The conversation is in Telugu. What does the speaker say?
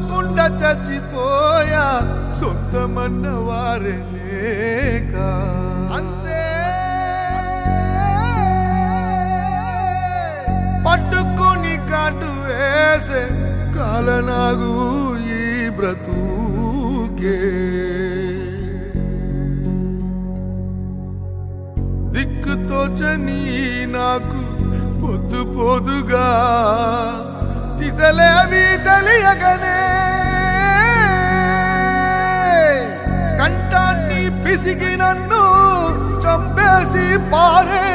చూడకుండా చచ్చిపోయా సొంతమన్న వారే లేక అంతే పట్టుకొని కాటు వేసే కాలనాగు ఈ బ్రతుకే దిక్కుతోచని నాకు పొద్దు పొదుగా దిశలేవి తెలియగనే కంఠాన్ని పిసిగి నన్ను చంపేసి పారే